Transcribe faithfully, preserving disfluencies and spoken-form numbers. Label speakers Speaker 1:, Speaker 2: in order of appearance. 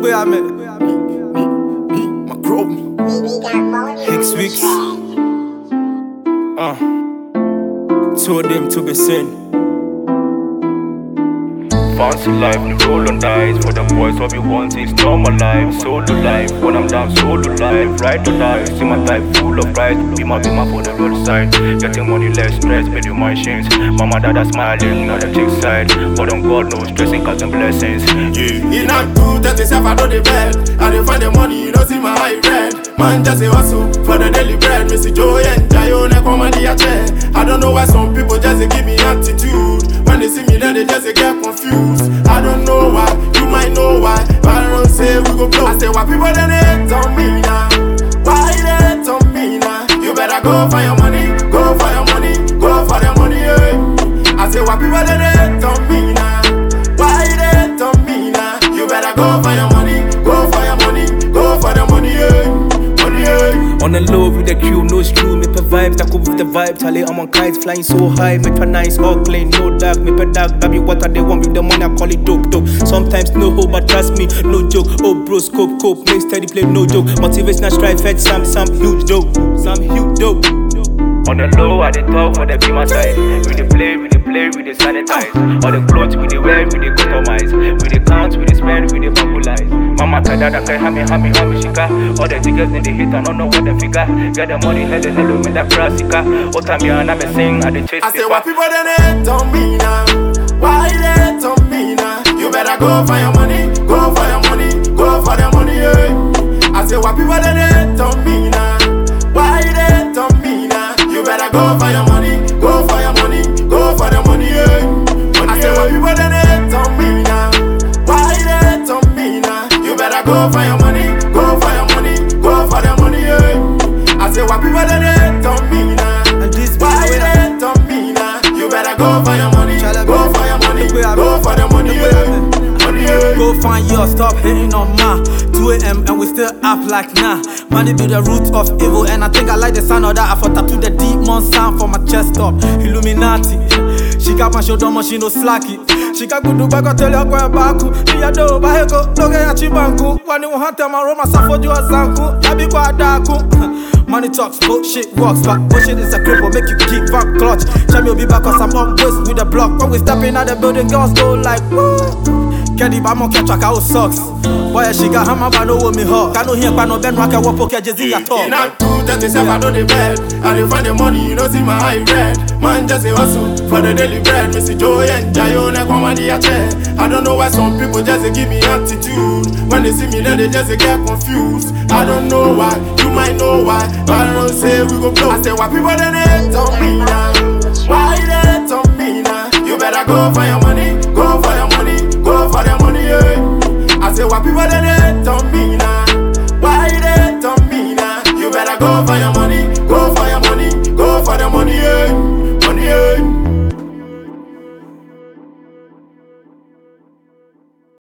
Speaker 1: where I'm at. My crew. Six weeks. Uh. Told them to be seen.
Speaker 2: Fancy life, the roll on dice. For the boys, what we want is normal life. Solo life, when I'm down, solo life. Ride or die, see my life full of pride. Be my, be my for the roadside. Getting money, less stress, pay the machines. Mama, dada smiling, not the chick side. But on God, no stressing, cause blessings.
Speaker 3: Yeah, it not good that yourself, I know the bed. I dey find the money, you don't see my high red. Man, just a hustle for the daily bread. Missy Joy and Jayo, ne comedy a chair. I don't know why some people just give me attitude. When they see me, then they just get confused. I don't know why, you might know why. But I don't say we go blow. I say why people then hate on me now. Why they hate on me now? You better go for your money, go for your money, go for the money, yeah. I say why people then hate on me now. Why they hate on me now? You better go for your money, go for your money, go for the money, yeah.
Speaker 1: On the low with the crew, no screw, me per vibes, that cool with the vibes. Tally, I'm on kites, flying so high, me per nice, all clean, no dark, me per dark, that be what they want with the money, I call it dope, dope. Sometimes no hope, but trust me, no joke. Oh bro, scope, cope, make steady play, no joke. Motivational strive, fed some, some huge dope, some huge dope.
Speaker 2: On the low, I dey talk for the be my side. We dey play, we dey play, we dey sanitize. All the clothes we dey wear, we dey compromise. We dey count, we dey spend, we dey populize. Mama kadada kai hami hami hami shika. All the tickets in the hit, I don't know what the figure. Get the money, hello hello, me that classica. What time you and I be sing, I dey chase.
Speaker 3: I say why people then hate on me now? Why they hate on me now? You better go for your money, go for your money, go for the money, yeah. I say why people then hate on me now? Why they hate on me now? You better go for your money, go for your money, go for the money, yeah. Money, I say why people then hate on me now? Why they hate on me now? You better go for your money, go for your money, go for the money, yeah. I say why people then hate on me now?
Speaker 1: And this
Speaker 3: Why they hate on me now? You better go for your money, go for your money, go for the money, yeah. Money, yeah.
Speaker 1: Go find yours, stop hating on ma. two A M and we still up like nah. Money be the root of evil, and I think I like the sound of that. I thought tattoo the demon sound for my chest up. Illuminati. She got my shoulder, she no slacky. She got good bag, I tell you go baku. Iya do baheko, loge ya chibanku. Wani wahante maroma safo jua zanku. Yabi kwa daku. Money talks, bullshit walks back. Bullshit is a cripple, make you keep up clutch. Chami will be back cause I'm on waist with the block. When we step in at the building, girls go like woo. Kedi ba mo catch a socks. Boy, she got hammer, but no me hot. Can no hear, but no ben rock a wop, Jay-Z at all.
Speaker 3: It not good that yourself, I know the bed. I dey find the money, you don't see my high red. Man, just a hustle for the daily bread. Missy Joy and Jayo, ne comedy a chair. I don't know why some people just give me attitude. When they see me, then they just get confused. I don't know why, you might know why. But I don't say we go blow. I say why people then hate on me now? Why they hate on me now? You better go for your money.